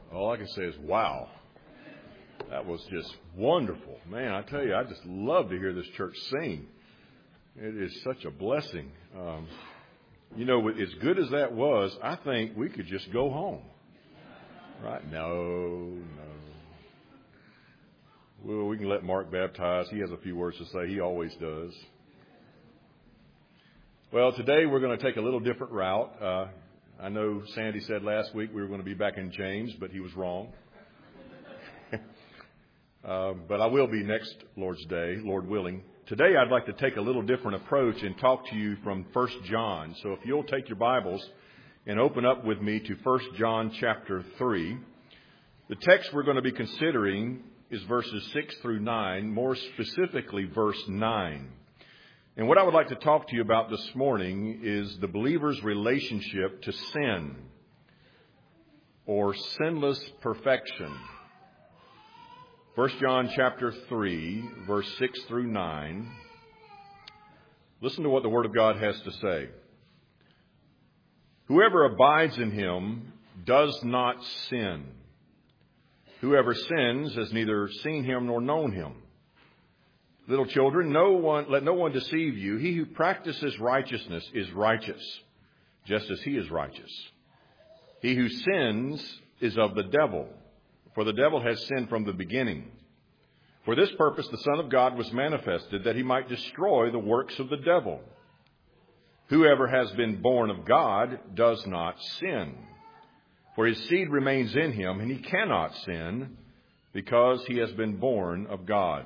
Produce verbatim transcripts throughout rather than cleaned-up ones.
All I can say is, wow. That was just wonderful. Man, I tell you, I just love to hear this church sing. It is such a blessing. Um, you know, as good as that was, I think we could just go home. Right? No, no. Well, we can let Mark baptize. He has a few words to say. He always does. Well, today we're going to take a little different route. Uh, I know Sandy said last week we were going to be back in James, but he was wrong. uh, but I will be next Lord's Day, Lord willing. Today I'd like to take a little different approach and talk to you from First John. So if you'll take your Bibles and open up with me to First John chapter three. The text we're going to be considering is verses six through nine, more specifically verse nine. And what I would like to talk to you about this morning is the believer's relationship to sin, or sinless perfection. First John chapter three, verse six through nine. Listen to what the Word of God has to say. Whoever abides in him does not sin. Whoever sins has neither seen him nor known him. Little children, no one, let no one deceive you. He who practices righteousness is righteous, just as he is righteous. He who sins is of the devil, for the devil has sinned from the beginning. For this purpose the Son of God was manifested, that he might destroy the works of the devil. Whoever has been born of God does not sin, for his seed remains in him, and he cannot sin, because he has been born of God.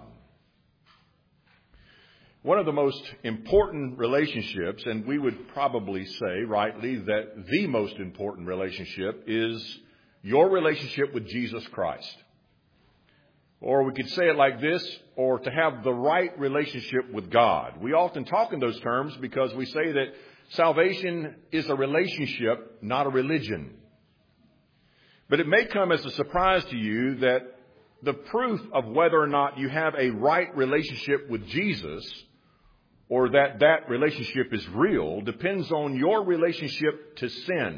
One of the most important relationships, and we would probably say rightly that the most important relationship, is your relationship with Jesus Christ. Or we could say it like this, or to have the right relationship with God. We often talk in those terms because we say that salvation is a relationship, not a religion. But it may come as a surprise to you that the proof of whether or not you have a right relationship with Jesus, or that that relationship is real, depends on your relationship to sin.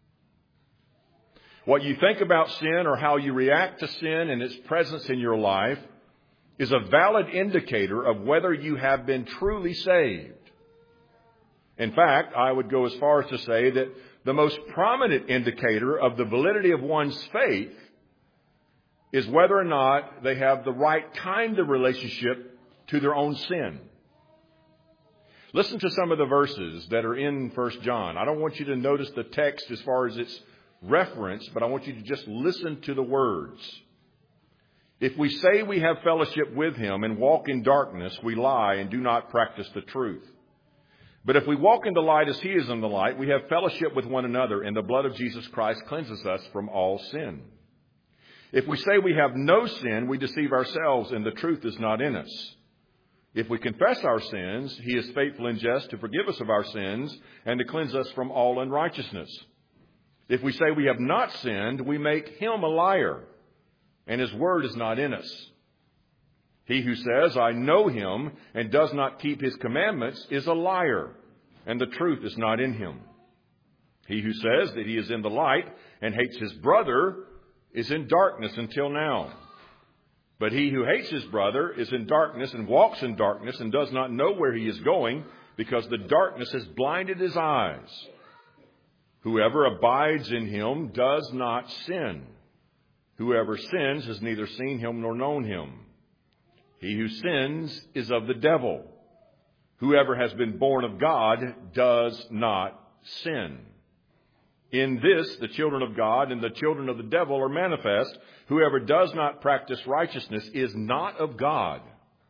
What you think about sin or how you react to sin and its presence in your life is a valid indicator of whether you have been truly saved. In fact, I would go as far as to say that the most prominent indicator of the validity of one's faith is whether or not they have the right kind of relationship to their own sin. Listen to some of the verses that are in First John. I don't want you to notice the text as far as its reference, but I want you to just listen to the words. If we say we have fellowship with him and walk in darkness, we lie and do not practice the truth. But if we walk in the light as he is in the light, we have fellowship with one another, and the blood of Jesus Christ cleanses us from all sin. If we say we have no sin, we deceive ourselves, and the truth is not in us. If we confess our sins, he is faithful and just to forgive us of our sins and to cleanse us from all unrighteousness. If we say we have not sinned, we make him a liar, and his word is not in us. He who says, I know him, and does not keep his commandments is a liar, and the truth is not in him. He who says that he is in the light and hates his brother is in darkness until now. But he who hates his brother is in darkness and walks in darkness and does not know where he is going, because the darkness has blinded his eyes. Whoever abides in him does not sin. Whoever sins has neither seen him nor known him. He who sins is of the devil. Whoever has been born of God does not sin. In this, the children of God and the children of the devil are manifest. Whoever does not practice righteousness is not of God.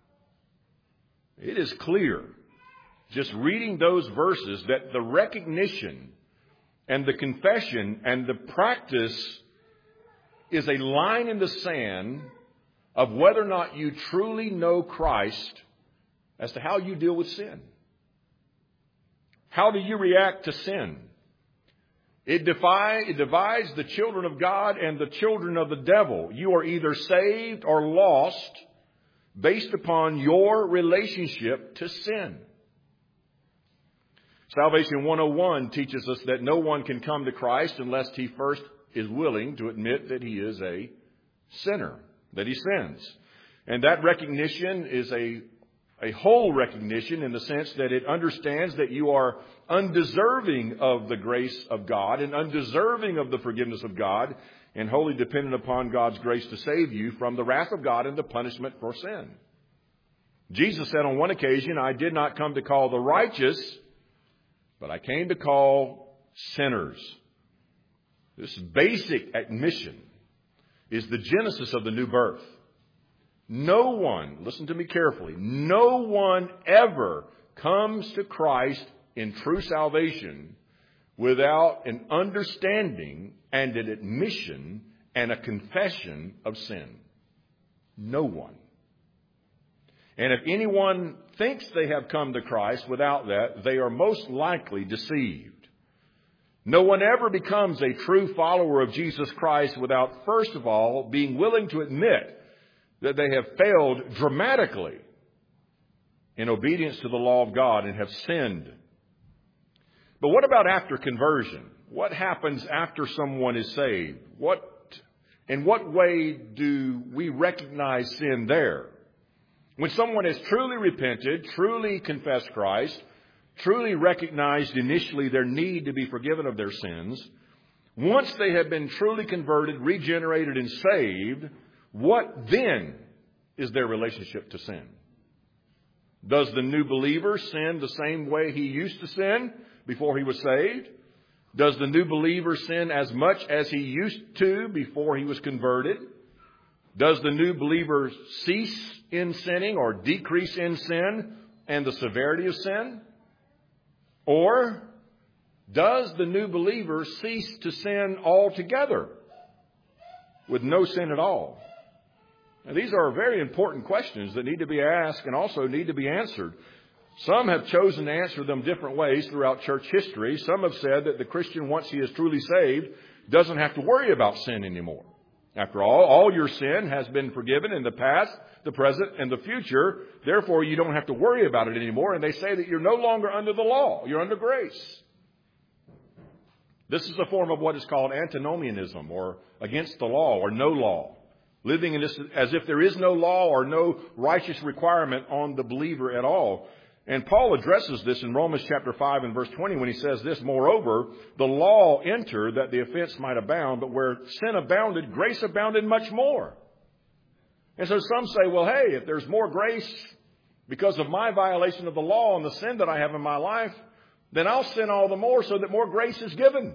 It is clear, just reading those verses, that the recognition and the confession and the practice is a line in the sand of whether or not you truly know Christ as to how you deal with sin. How do you react to sin? It, defy, it divides the children of God and the children of the devil. You are either saved or lost based upon your relationship to sin. Salvation one oh one teaches us that no one can come to Christ unless he first is willing to admit that he is a sinner, that he sins. And that recognition is a, a whole recognition in the sense that it understands that you are undeserving of the grace of God and undeserving of the forgiveness of God and wholly dependent upon God's grace to save you from the wrath of God and the punishment for sin. Jesus said on one occasion, I did not come to call the righteous, but I came to call sinners. This basic admission is the genesis of the new birth. No one, listen to me carefully, no one ever comes to Christ in true salvation without an understanding and an admission and a confession of sin. No one. And if anyone thinks they have come to Christ without that, they are most likely deceived. No one ever becomes a true follower of Jesus Christ without, first of all, being willing to admit that they have failed dramatically in obedience to the law of God and have sinned. But what about after conversion? What happens after someone is saved? What, in what way do we recognize sin there? When someone has truly repented, truly confessed Christ, truly recognized initially their need to be forgiven of their sins, once they have been truly converted, regenerated, and saved, what then is their relationship to sin? Does the new believer sin the same way he used to sin before he was saved? Does the new believer sin as much as he used to before he was converted? Does the new believer cease in sinning or decrease in sin and the severity of sin? Or does the new believer cease to sin altogether with no sin at all? Now, these are very important questions that need to be asked and also need to be answered. Some have chosen to answer them different ways throughout church history. Some have said that the Christian, once he is truly saved, doesn't have to worry about sin anymore. After all, all your sin has been forgiven in the past, the present, and the future. Therefore, you don't have to worry about it anymore. And they say that you're no longer under the law. You're under grace. This is a form of what is called antinomianism, or against the law, or no law. Living in this as if there is no law or no righteous requirement on the believer at all. And Paul addresses this in Romans chapter five and verse twenty when he says this, moreover, the law entered that the offense might abound, but where sin abounded, grace abounded much more. And so some say, well, hey, if there's more grace because of my violation of the law and the sin that I have in my life, then I'll sin all the more so that more grace is given.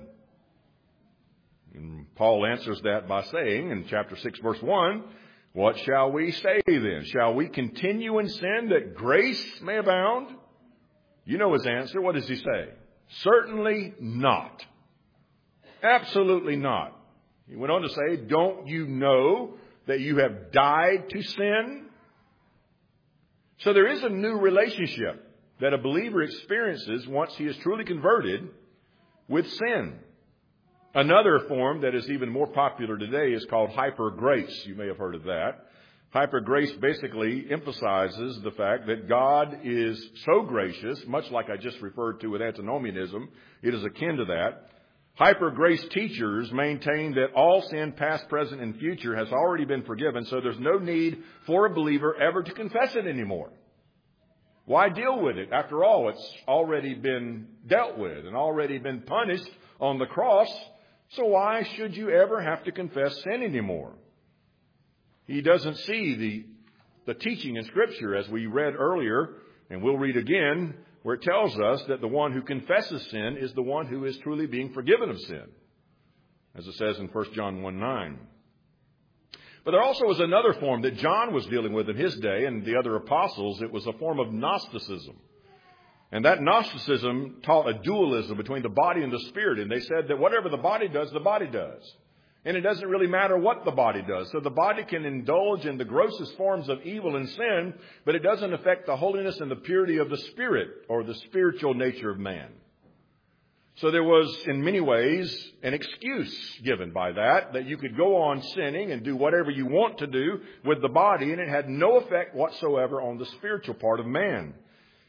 And Paul answers that by saying in chapter six, verse one, what shall we say then? Shall we continue in sin that grace may abound? You know his answer. What does he say? Certainly not. Absolutely not. He went on to say, don't you know that you have died to sin? So there is a new relationship that a believer experiences once he is truly converted with sin. Another form that is even more popular today is called hyper grace. You may have heard of that. Hyper grace basically emphasizes the fact that God is so gracious, much like I just referred to with antinomianism. It is akin to that. Hyper grace teachers maintain that all sin, past, present, and future, has already been forgiven, so there's no need for a believer ever to confess it anymore. Why deal with it? After all, it's already been dealt with and already been punished on the cross. So why should you ever have to confess sin anymore? He doesn't see the, the teaching in Scripture, as we read earlier, and we'll read again, where it tells us that the one who confesses sin is the one who is truly being forgiven of sin, as it says in First John one nine. But there also was another form that John was dealing with in his day and the other apostles. It was a form of Gnosticism. And that Gnosticism taught a dualism between the body and the spirit. And they said that whatever the body does, the body does. And it doesn't really matter what the body does. So the body can indulge in the grossest forms of evil and sin, but it doesn't affect the holiness and the purity of the spirit or the spiritual nature of man. So there was, in many ways, an excuse given by that, that you could go on sinning and do whatever you want to do with the body, and it had no effect whatsoever on the spiritual part of man.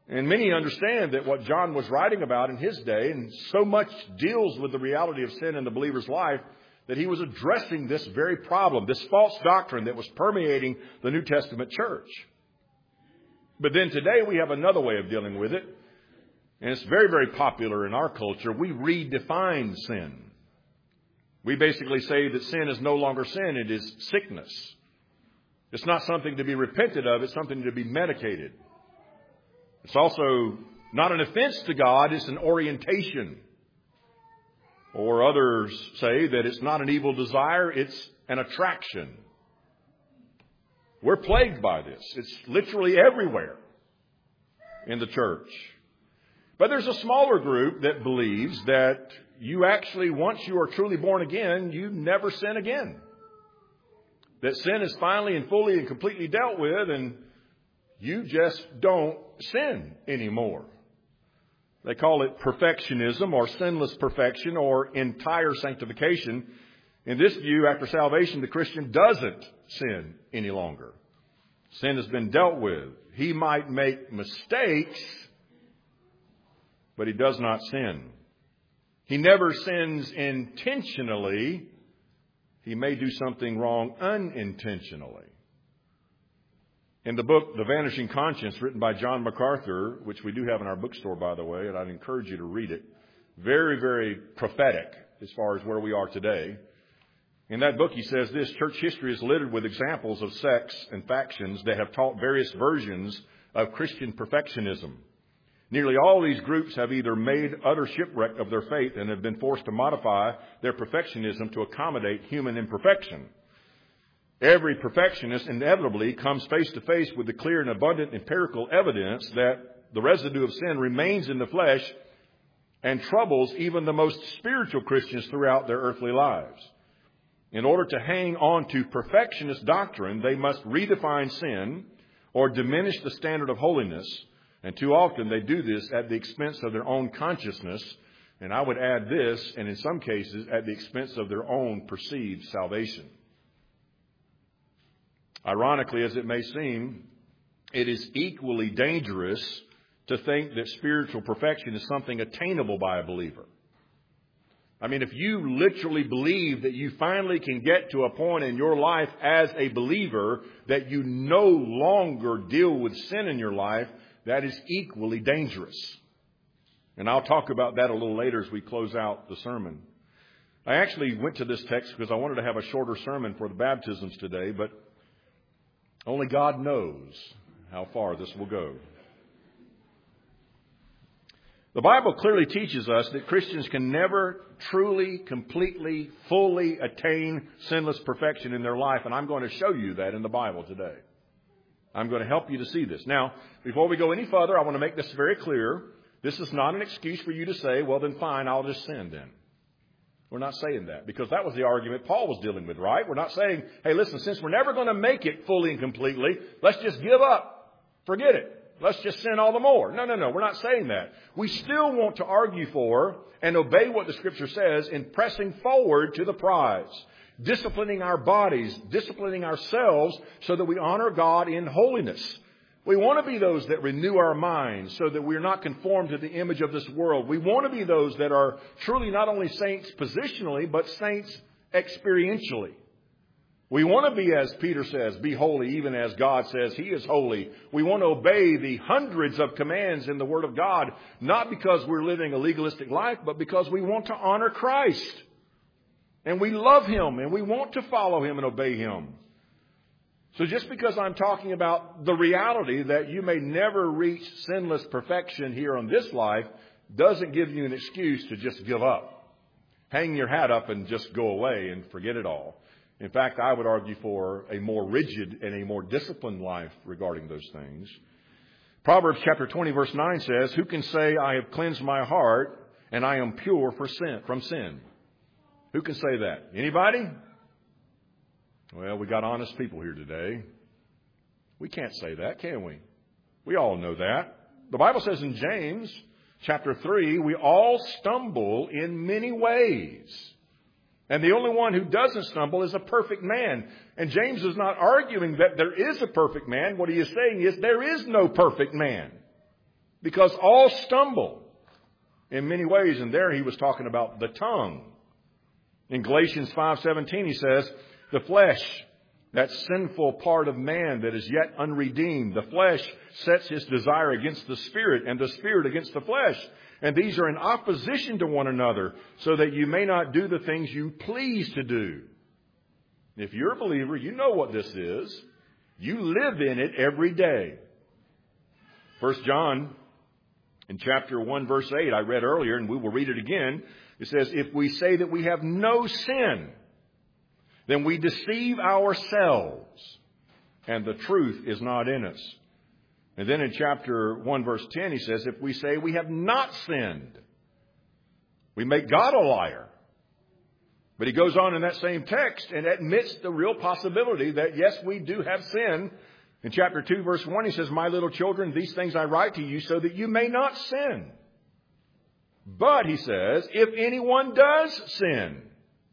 And many understand that what John was writing about in his day, and so much deals with the reality of sin in the believer's life, that he was addressing this very problem, this false doctrine that was permeating the New Testament church. But then today we have another way of dealing with it, and it's very, very popular in our culture. We redefine sin. We basically say that sin is no longer sin, it is sickness. It's not something to be repented of, it's something to be medicated. It's also not an offense to God, it's an orientation. Or others say that it's not an evil desire, it's an attraction. We're plagued by this. It's literally everywhere in the church. But there's a smaller group that believes that you actually, once you are truly born again, you never sin again. That sin is finally and fully and completely dealt with, and you just don't sin anymore. They call it perfectionism or sinless perfection or entire sanctification. In this view, after salvation, the Christian doesn't sin any longer. Sin has been dealt with. He might make mistakes, but he does not sin. He never sins intentionally. He may do something wrong unintentionally. In the book, The Vanishing Conscience, written by John MacArthur, which we do have in our bookstore, by the way, and I'd encourage you to read it, very, very prophetic as far as where we are today. In that book, he says this: church history is littered with examples of sects and factions that have taught various versions of Christian perfectionism. Nearly all these groups have either made utter shipwreck of their faith and have been forced to modify their perfectionism to accommodate human imperfection. Every perfectionist inevitably comes face to face with the clear and abundant empirical evidence that the residue of sin remains in the flesh and troubles even the most spiritual Christians throughout their earthly lives. In order to hang on to perfectionist doctrine, they must redefine sin or diminish the standard of holiness. And too often they do this at the expense of their own consciousness. And I would add this, and in some cases, at the expense of their own perceived salvation. Ironically, as it may seem, it is equally dangerous to think that spiritual perfection is something attainable by a believer. I mean, if you literally believe that you finally can get to a point in your life as a believer that you no longer deal with sin in your life, that is equally dangerous. And I'll talk about that a little later as we close out the sermon. I actually went to this text because I wanted to have a shorter sermon for the baptisms today, but only God knows how far this will go. The Bible clearly teaches us that Christians can never truly, completely, fully attain sinless perfection in their life. And I'm going to show you that in the Bible today. I'm going to help you to see this. Now, before we go any further, I want to make this very clear. This is not an excuse for you to say, well, then fine, I'll just sin then. We're not saying that, because that was the argument Paul was dealing with, right? We're not saying, hey, listen, since we're never going to make it fully and completely, let's just give up. Forget it. Let's just sin all the more. No, no, no. We're not saying that. We still want to argue for and obey what the Scripture says in pressing forward to the prize. Disciplining our bodies, disciplining ourselves so that we honor God in holiness. We want to be those that renew our minds so that we're not conformed to the image of this world. We want to be those that are truly not only saints positionally, but saints experientially. We want to be, as Peter says, be holy even as God says He is holy. We want to obey the hundreds of commands in the Word of God, not because we're living a legalistic life, but because we want to honor Christ. And we love Him and we want to follow Him and obey Him. So just because I'm talking about the reality that you may never reach sinless perfection here on this life doesn't give you an excuse to just give up. Hang your hat up and just go away and forget it all. In fact, I would argue for a more rigid and a more disciplined life regarding those things. Proverbs chapter twenty verse nine says, "Who can say I have cleansed my heart and I am pure for sin, from sin?" Who can say that? Anybody? Well, we got honest people here today. We can't say that, can we? We all know that. The Bible says in James chapter three, we all stumble in many ways. And the only one who doesn't stumble is a perfect man. And James is not arguing that there is a perfect man. What he is saying is there is no perfect man. because all stumble in many ways. And there he was talking about the tongue. In Galatians five seventeen, he says, the flesh, that sinful part of man that is yet unredeemed, the flesh sets his desire against the Spirit, and the Spirit against the flesh. And these are in opposition to one another, so that you may not do the things you please to do. If you're a believer, you know what this is. You live in it every day. First John, in chapter one, verse eight, I read earlier, and we will read it again. It says, if we say that we have no sin, then we deceive ourselves, and the truth is not in us. And then in chapter one, verse ten, he says, if we say we have not sinned, we make God a liar. But he goes on in that same text and admits the real possibility that, yes, we do have sin. In chapter two, verse one, he says, my little children, these things I write to you so that you may not sin. But, he says, if anyone does sin,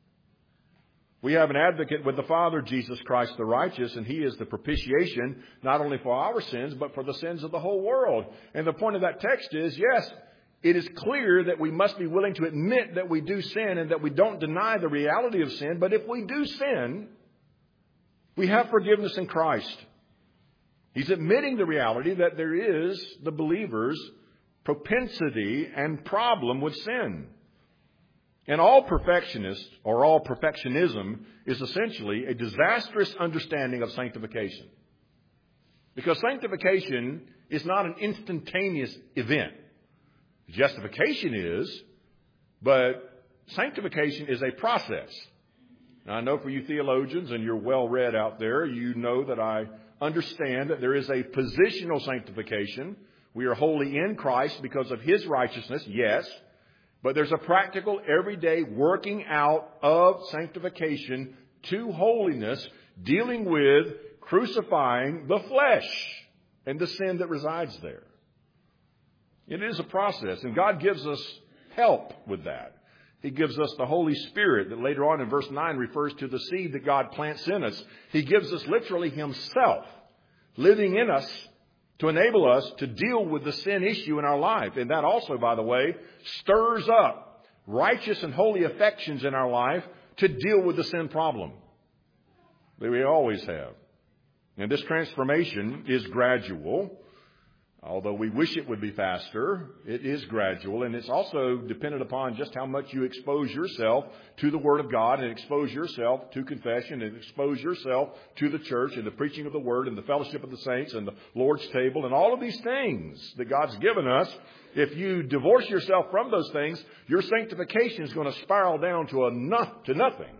we have an advocate with the Father, Jesus Christ the righteous, and he is the propitiation not only for our sins, but for the sins of the whole world. And the point of that text is, yes, it is clear that we must be willing to admit that we do sin and that we don't deny the reality of sin. But if we do sin, we have forgiveness in Christ. He's admitting the reality that there is the believer's propensity and problem with sin. And all perfectionists, or all perfectionism, is essentially a disastrous understanding of sanctification. Because sanctification is not an instantaneous event. Justification is, but sanctification is a process. Now, I know for you theologians, and you're well read out there, you know that I understand that there is a positional sanctification. We are wholly in Christ because of His righteousness, yes. But there's a practical, everyday working out of sanctification to holiness, dealing with crucifying the flesh and the sin that resides there. It is a process, and God gives us help with that. He gives us the Holy Spirit that later on in verse nine refers to the seed that God plants in us. He gives us literally Himself living in us to enable us to deal with the sin issue in our life. And that also, by the way, stirs up righteous and holy affections in our life to deal with the sin problem that we always have. And this transformation is gradual. Although we wish it would be faster, it is gradual, and it's also dependent upon just how much you expose yourself to the Word of God and expose yourself to confession and expose yourself to the church and the preaching of the Word and the fellowship of the saints and the Lord's table and all of these things that God's given us. If you divorce yourself from those things, your sanctification is going to spiral down to a no, to nothing.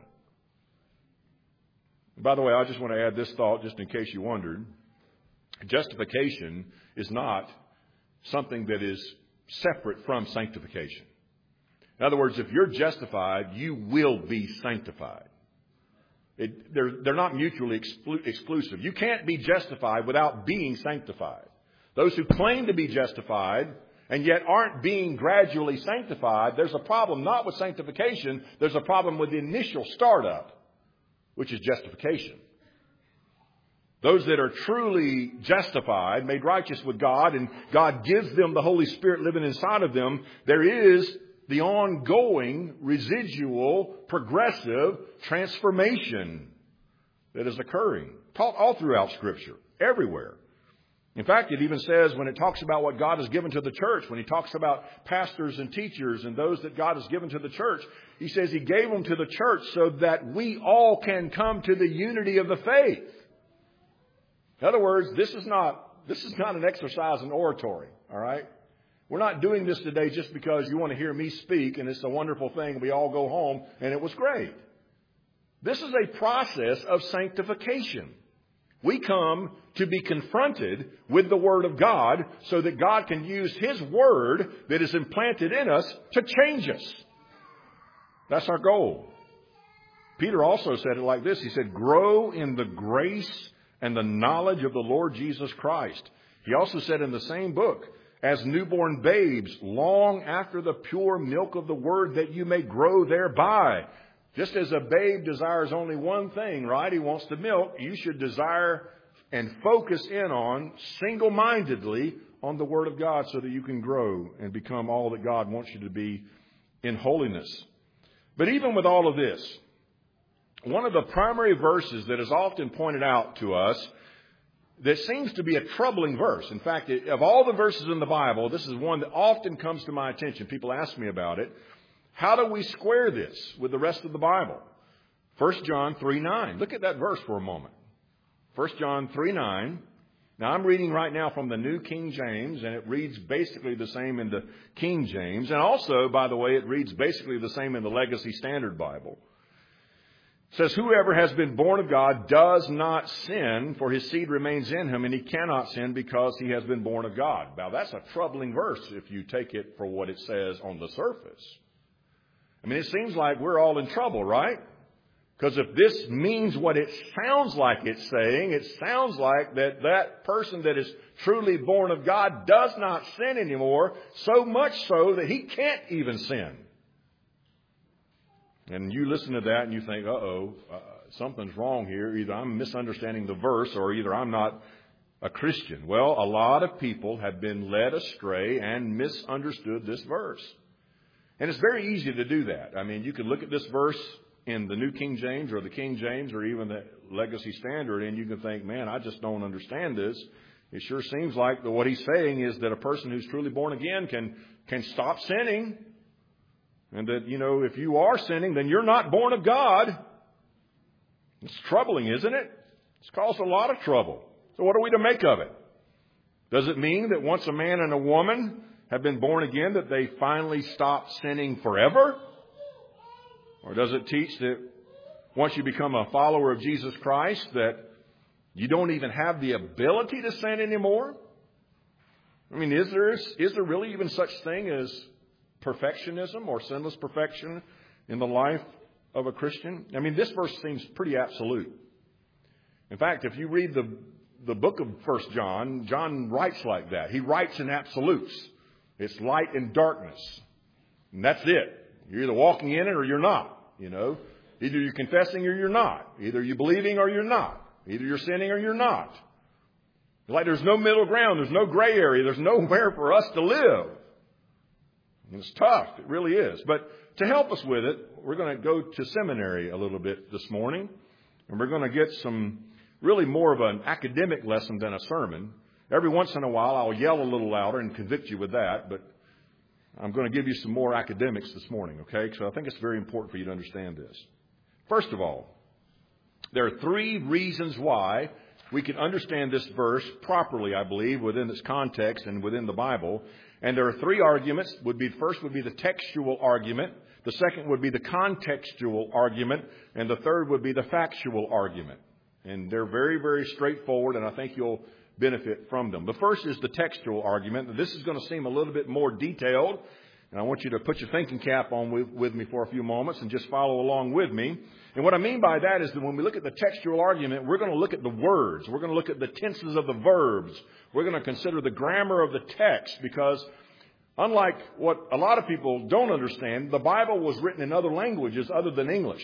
By the way, I just want to add this thought just in case you wondered. Justification is not something that is separate from sanctification. In other words, if you're justified, you will be sanctified. It, they're, they're not mutually exclu- exclusive. You can't be justified without being sanctified. Those who claim to be justified and yet aren't being gradually sanctified, there's a problem not with sanctification, there's a problem with the initial startup, which is justification. Those that are truly justified, made righteous with God, and God gives them the Holy Spirit living inside of them, there is the ongoing, residual, progressive transformation that is occurring taught all throughout Scripture, everywhere. In fact, it even says when it talks about what God has given to the church, when He talks about pastors and teachers and those that God has given to the church, He says He gave them to the church so that we all can come to the unity of the faith. In other words, this is not this is not an exercise in oratory, all right? We're not doing this today just because you want to hear me speak and it's a wonderful thing. We all go home and it was great. This is a process of sanctification. We come to be confronted with the Word of God so that God can use His Word that is implanted in us to change us. That's our goal. Peter also said it like this. He said, grow in the grace and the knowledge of the Lord Jesus Christ. He also said in the same book, as newborn babes, long after the pure milk of the Word that you may grow thereby. Just as a babe desires only one thing, right? He wants the milk. You should desire and focus in on single-mindedly on the Word of God so that you can grow and become all that God wants you to be in holiness. But even with all of this, one of the primary verses that is often pointed out to us that seems to be a troubling verse. In fact, of all the verses in the Bible, this is one that often comes to my attention. People ask me about it. How do we square this with the rest of the Bible? First John three nine. Look at that verse for a moment. First John three nine. Now, I'm reading right now from the New King James, and it reads basically the same in the King James. And also, by the way, it reads basically the same in the Legacy Standard Bible. It says, whoever has been born of God does not sin, for his seed remains in him, and he cannot sin because he has been born of God. Now, that's a troubling verse if you take it for what it says on the surface. I mean, it seems like we're all in trouble, right? Because if this means what it sounds like it's saying, it sounds like that that person that is truly born of God does not sin anymore, so much so that he can't even sin. And you listen to that and you think, uh-oh, uh, something's wrong here. Either I'm misunderstanding the verse or either I'm not a Christian. Well, a lot of people have been led astray and misunderstood this verse. And it's very easy to do that. I mean, you can look at this verse in the New King James or the King James or even the Legacy Standard and you can think, man, I just don't understand this. It sure seems like that what he's saying is that a person who's truly born again can, can stop sinning. And that, you know, if you are sinning, then you're not born of God. It's troubling, isn't it? It's caused a lot of trouble. So what are we to make of it? Does it mean that once a man and a woman have been born again, that they finally stop sinning forever? Or does it teach that once you become a follower of Jesus Christ, that you don't even have the ability to sin anymore? I mean, is there, is there really even such thing as perfectionism or sinless perfection in the life of a Christian? I mean, this verse seems pretty absolute. In fact, if you read the, the book of First John, John writes like that. He writes in absolutes. It's light and darkness. And that's it. You're either walking in it or you're not, you know. Either you're confessing or you're not. Either you're believing or you're not. Either you're sinning or you're not. Like there's no middle ground. There's no gray area. There's nowhere for us to live. It's tough. It really is. But to help us with it, we're going to go to seminary a little bit this morning. And we're going to get some really more of an academic lesson than a sermon. Every once in a while, I'll yell a little louder and convict you with that. But I'm going to give you some more academics this morning, okay? So I think it's very important for you to understand this. First of all, there are three reasons why we can understand this verse properly, I believe, within its context and within the Bible. And there are three arguments. Would be first would be the textual argument. The second would be the contextual argument. And the third would be the factual argument. And they're very, very straightforward, and I think you'll benefit from them. The first is the textual argument. This is going to seem a little bit more detailed. And I want you to put your thinking cap on with, with me for a few moments and just follow along with me. And what I mean by that is that when we look at the textual argument, we're going to look at the words. We're going to look at the tenses of the verbs. We're going to consider the grammar of the text because unlike what a lot of people don't understand, the Bible was written in other languages other than English.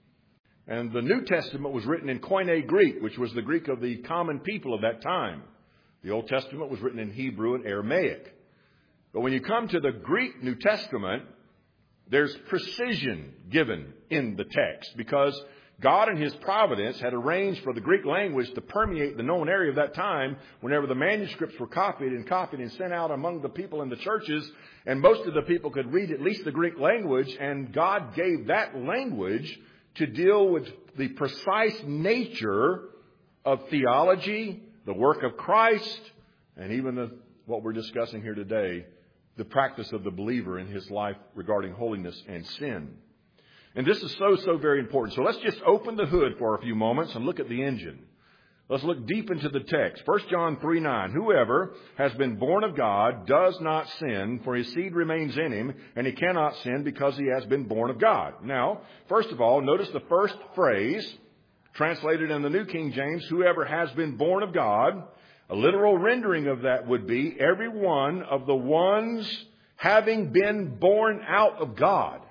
And the New Testament was written in Koine Greek, which was the Greek of the common people of that time. The Old Testament was written in Hebrew and Aramaic. But when you come to the Greek New Testament, there's precision given in the text because God in His providence had arranged for the Greek language to permeate the known area of that time whenever the manuscripts were copied and copied and sent out among the people in the churches. And most of the people could read at least the Greek language, and God gave that language to deal with the precise nature of theology, the work of Christ, and even the, what we're discussing here today, the practice of the believer in his life regarding holiness and sin. And this is so, so very important. So let's just open the hood for a few moments and look at the engine. Let's look deep into the text. First John three nine. Whoever has been born of God does not sin, for his seed remains in him, and he cannot sin because he has been born of God. Now, first of all, notice the first phrase, translated in the New King James, whoever has been born of God. A literal rendering of that would be every one of the ones having been born out of God.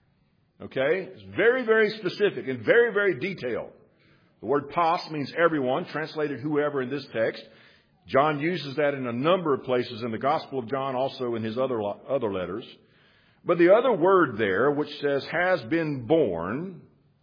Okay? It's very, very specific and very, very detailed. The word pas means everyone, translated whoever in this text. John uses that in a number of places in the Gospel of John, also in his other, other letters. But the other word there, which says has been born,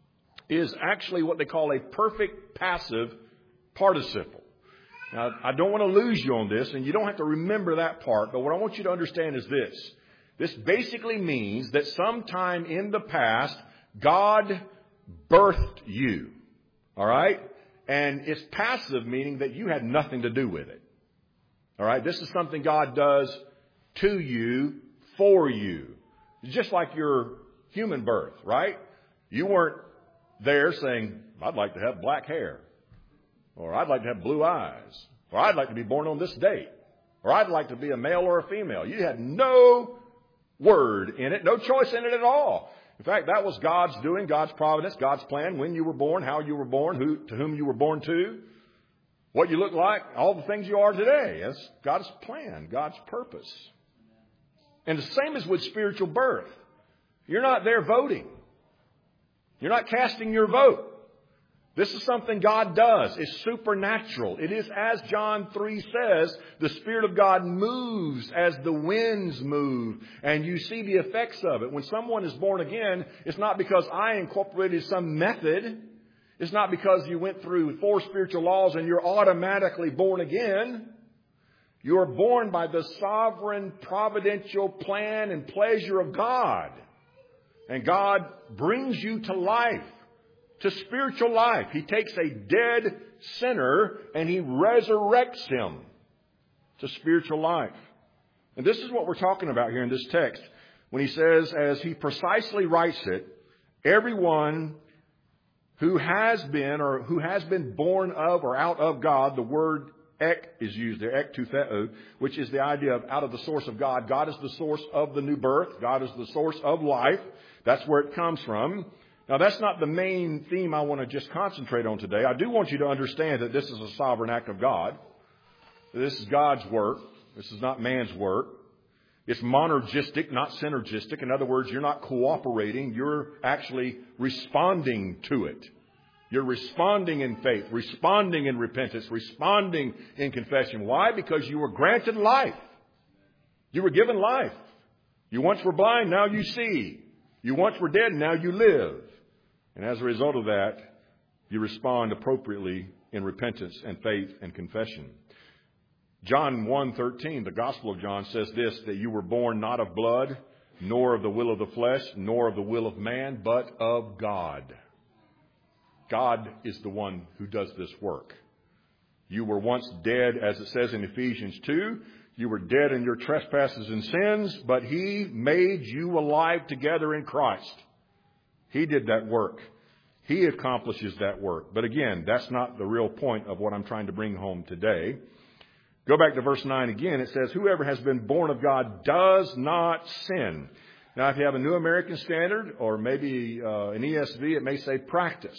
is actually what they call a perfect passive participle. Now, I don't want to lose you on this, and you don't have to remember that part, but what I want you to understand is this. This basically means that sometime in the past, God birthed you. All right? And it's passive, meaning that you had nothing to do with it. All right? This is something God does to you, for you. It's just like your human birth, right? You weren't there saying, I'd like to have black hair. Or I'd like to have blue eyes. Or I'd like to be born on this date. Or I'd like to be a male or a female. You had no word in it, no choice in it at all. In fact, that was God's doing, God's providence, God's plan, when you were born, how you were born, who, to whom you were born to, what you look like, all the things you are today. That's God's plan, God's purpose. And the same is with spiritual birth. You're not there voting. You're not casting your vote. This is something God does. It's supernatural. It is, as John three says, the Spirit of God moves as the winds move. And you see the effects of it. When someone is born again, it's not because I incorporated some method. It's not because you went through four spiritual laws and you're automatically born again. You are born by the sovereign, providential plan and pleasure of God. And God brings you to life. To spiritual life. He takes a dead sinner and He resurrects him to spiritual life. And this is what we're talking about here in this text. When he says, as he precisely writes it, everyone who has been or who has been born of or out of God, the word ek is used there, ek to theo, which is the idea of out of the source of God. God is the source of the new birth. God is the source of life. That's where it comes from. Now, that's not the main theme I want to just concentrate on today. I do want you to understand that this is a sovereign act of God. This is God's work. This is not man's work. It's monergistic, not synergistic. In other words, you're not cooperating. You're actually responding to it. You're responding in faith, responding in repentance, responding in confession. Why? Because you were granted life. You were given life. You once were blind, now you see. You once were dead, now you live. And as a result of that, you respond appropriately in repentance and faith and confession. John one thirteen, the Gospel of John, says this, that you were born not of blood, nor of the will of the flesh, nor of the will of man, but of God. God is the one who does this work. You were once dead, as it says in Ephesians two. You were dead in your trespasses and sins, but He made you alive together in Christ. He did that work. He accomplishes that work. But again, that's not the real point of what I'm trying to bring home today. Go back to verse nine again. It says, whoever has been born of God does not sin. Now, if you have a New American Standard or maybe uh, an E S V, it may say practice,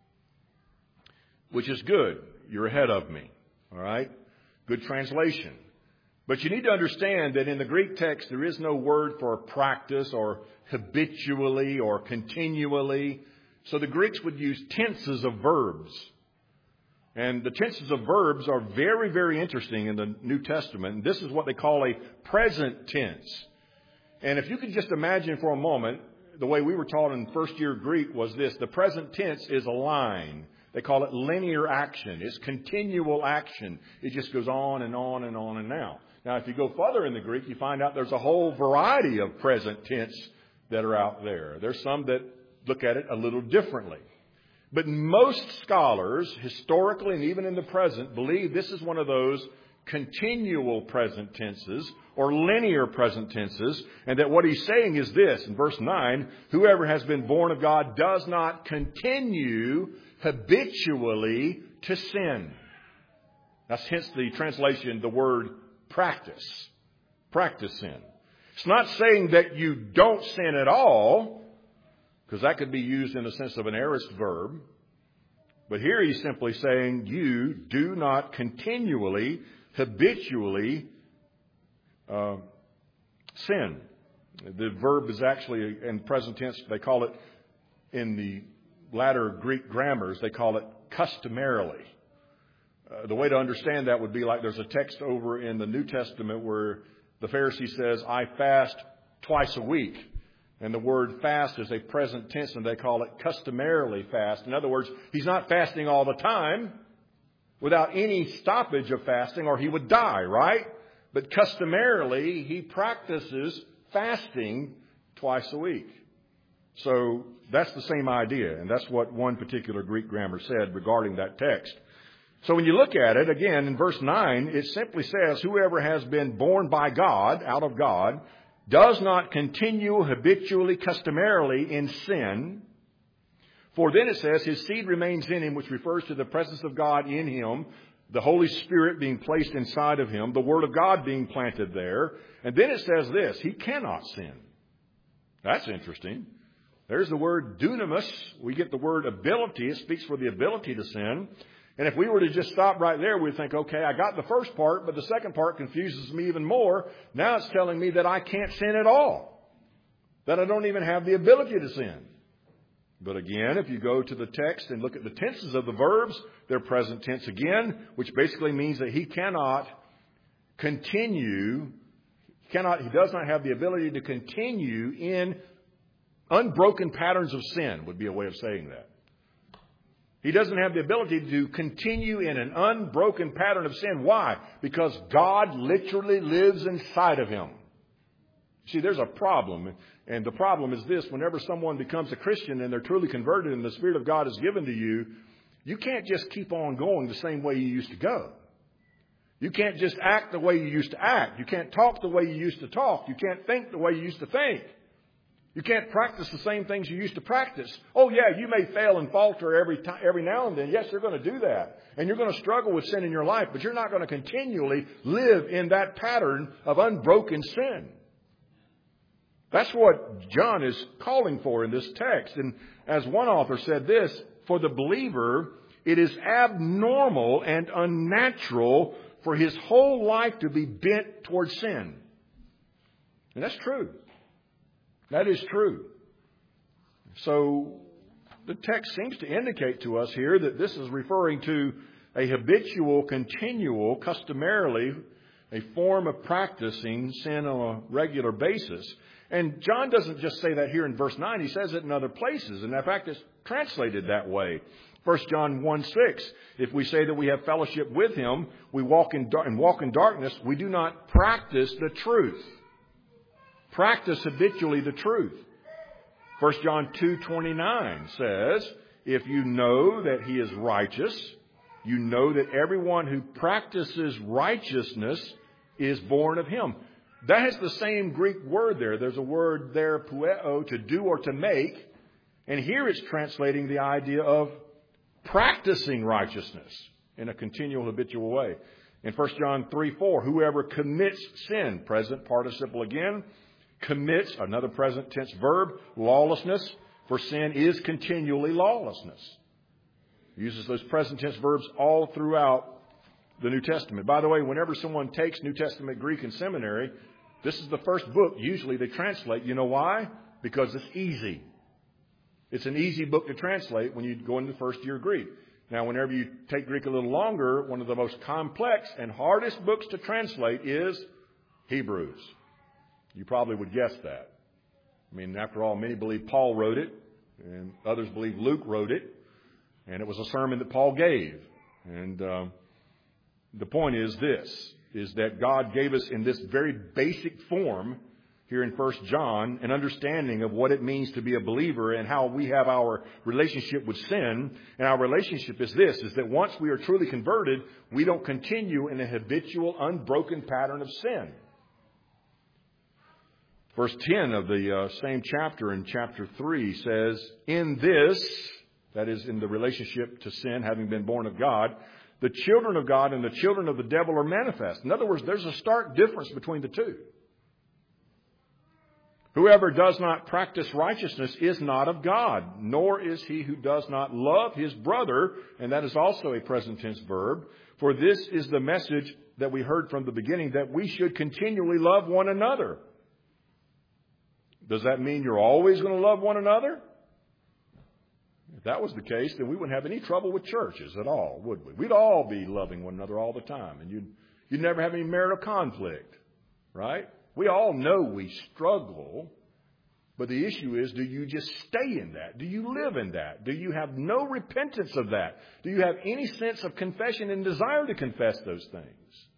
which is good. You're ahead of me. All right? Good translation. But you need to understand that in the Greek text, there is no word for practice or habitually or continually. So the Greeks would use tenses of verbs. And the tenses of verbs are very, very interesting in the New Testament. And this is what they call a present tense. And if you could just imagine for a moment, the way we were taught in first year Greek was this. The present tense is a line. They call it linear action. It's continual action. It just goes on and on and on and now. Now, if you go further in the Greek, you find out there's a whole variety of present tense that are out there. There's some that look at it a little differently. But most scholars, historically and even in the present, believe this is one of those continual present tenses or linear present tenses, and that what he's saying is this, in verse nine, whoever has been born of God does not continue habitually to sin. That's hence the translation, the word practice. Practice sin. It's not saying that you don't sin at all, because that could be used in the sense of an aorist verb. But here he's simply saying you do not continually, habitually uh, sin. The verb is actually in present tense. They call it in the latter Greek grammars, they call it customarily. Uh, the way to understand that would be like there's a text over in the New Testament where the Pharisee says, I fast twice a week. And the word fast is a present tense, and they call it customarily fast. In other words, he's not fasting all the time without any stoppage of fasting, or he would die, right? But customarily, he practices fasting twice a week. So that's the same idea, and that's what one particular Greek grammar said regarding that text. So when you look at it, again, in verse nine, it simply says, whoever has been born by God, out of God, does not continue habitually, customarily in sin. For then it says, his seed remains in him, which refers to the presence of God in him, the Holy Spirit being placed inside of him, the Word of God being planted there. And then it says this, he cannot sin. That's interesting. There's the word dunamis. We get the word ability. It speaks for the ability to sin. And if we were to just stop right there, we'd think, okay, I got the first part, but the second part confuses me even more. Now it's telling me that I can't sin at all, that I don't even have the ability to sin. But again, if you go to the text and look at the tenses of the verbs, they're present tense again, which basically means that he cannot continue, cannot, he does not have the ability to continue in unbroken patterns of sin, would be a way of saying that. He doesn't have the ability to continue in an unbroken pattern of sin. Why? Because God literally lives inside of him. See, there's a problem. And the problem is this. Whenever someone becomes a Christian and they're truly converted and the Spirit of God is given to you, you can't just keep on going the same way you used to go. You can't just act the way you used to act. You can't talk the way you used to talk. You can't think the way you used to think. You can't practice the same things you used to practice. Oh, yeah, you may fail and falter every time, every now and then. Yes, you're going to do that. And you're going to struggle with sin in your life, but you're not going to continually live in that pattern of unbroken sin. That's what John is calling for in this text. And as one author said this, for the believer, it is abnormal and unnatural for his whole life to be bent towards sin. And that's true. That is true. So the text seems to indicate to us here that this is referring to a habitual, continual, customarily, a form of practicing sin on a regular basis. And John doesn't just say that here in verse nine. He says it in other places. And in fact, it's translated that way. First John one six, if we say that we have fellowship with him, we walk in dar- and walk in darkness, we do not practice the truth. Practice habitually the truth. First John two twenty-nine says, if you know that he is righteous, you know that everyone who practices righteousness is born of him. That has the same Greek word there. There's a word there, pueo, to do or to make. And here it's translating the idea of practicing righteousness in a continual, habitual way. In First John three four, whoever commits sin, present participle again, commits, another present tense verb, lawlessness, for sin is continually lawlessness. He uses those present tense verbs all throughout the New Testament. By the way, whenever someone takes New Testament Greek in seminary, this is the first book usually they translate. You know why? Because it's easy. It's an easy book to translate when you go into first year Greek. Now, whenever you take Greek a little longer, one of the most complex and hardest books to translate is Hebrews. You probably would guess that. I mean, after all, many believe Paul wrote it, and others believe Luke wrote it, and it was a sermon that Paul gave. And uh, the point is this, is that God gave us in this very basic form here in First John an understanding of what it means to be a believer and how we have our relationship with sin. And our relationship is this, is that once we are truly converted, we don't continue in a habitual, unbroken pattern of sin. Verse ten of the uh, same chapter, in chapter three, says, in this, that is in the relationship to sin, having been born of God, the children of God and the children of the devil are manifest. In other words, there's a stark difference between the two. Whoever does not practice righteousness is not of God, nor is he who does not love his brother, and that is also a present tense verb. For this is the message that we heard from the beginning, that we should continually love one another. Does that mean you're always going to love one another? If that was the case, then we wouldn't have any trouble with churches at all, would we? We'd all be loving one another all the time, and you'd, you'd never have any marital conflict, right? We all know we struggle, but the issue is, do you just stay in that? Do you live in that? Do you have no repentance of that? Do you have any sense of confession and desire to confess those things?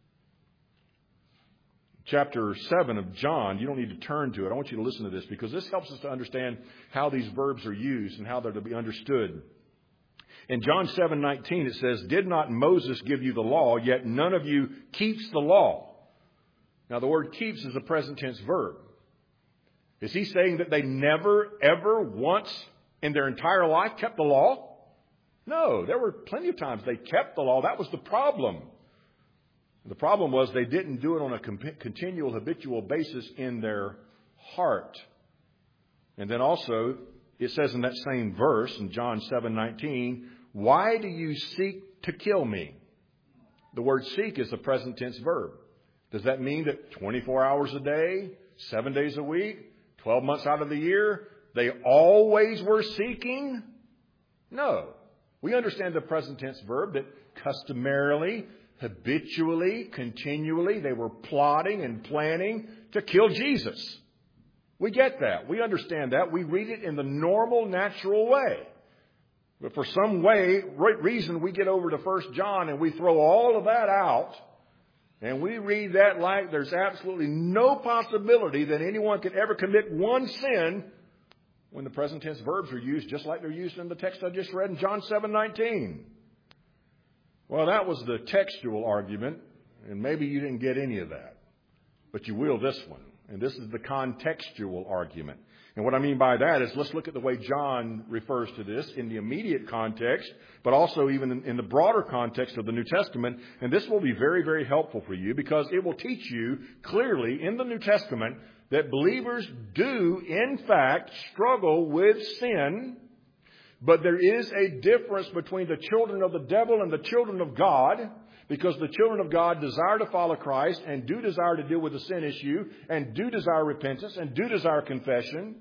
Chapter seven of John, you don't need to turn to it. I want you to listen to this because this helps us to understand how these verbs are used and how they're to be understood. In John seven nineteen, it says, "Did not Moses give you the law, yet none of you keeps the law?" Now, the word keeps is a present tense verb. Is he saying that they never, ever, once in their entire life kept the law? No, there were plenty of times they kept the law. That was the problem. The problem was they didn't do it on a continual, habitual basis in their heart. And then also, it says in that same verse, in John seven nineteen, "Why do you seek to kill me?" The word seek is a present tense verb. Does that mean that twenty-four hours a day, seven days a week, twelve months out of the year, they always were seeking? No. We understand the present tense verb that customarily, habitually, continually, they were plotting and planning to kill Jesus. We get that. We understand that. We read it in the normal, natural way. But for some way, reason, we get over to First John and we throw all of that out. And we read that like there's absolutely no possibility that anyone could ever commit one sin when the present tense verbs are used just like they're used in the text I just read in John seven nineteen. Well, that was the textual argument, and maybe you didn't get any of that. But you will this one. And this is the contextual argument. And what I mean by that is let's look at the way John refers to this in the immediate context, but also even in, in the broader context of the New Testament. And this will be very, very helpful for you because it will teach you clearly in the New Testament that believers do, in fact, struggle with sin. But there is a difference between the children of the devil and the children of God, because the children of God desire to follow Christ and do desire to deal with the sin issue and do desire repentance and do desire confession.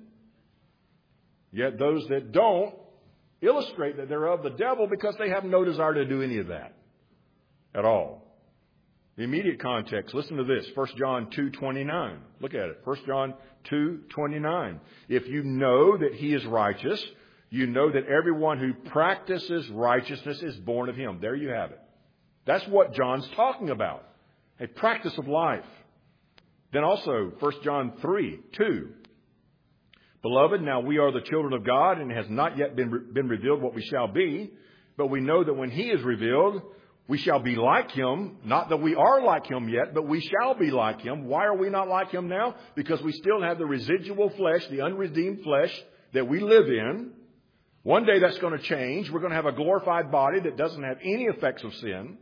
Yet those that don't illustrate that they're of the devil because they have no desire to do any of that at all. The immediate context, listen to this, First John two twenty-nine. Look at it, First John two twenty-nine. "If you know that he is righteous, you know that everyone who practices righteousness is born of him." There you have it. That's what John's talking about. A practice of life. Then also, First John three two. "Beloved, now we are the children of God, and it has not yet been, been revealed what we shall be. But we know that when he is revealed, we shall be like him. Not that we are like him yet, but we shall be like him." Why are we not like him now? Because we still have the residual flesh, the unredeemed flesh that we live in. One day that's going to change. We're going to have a glorified body that doesn't have any effects of sin.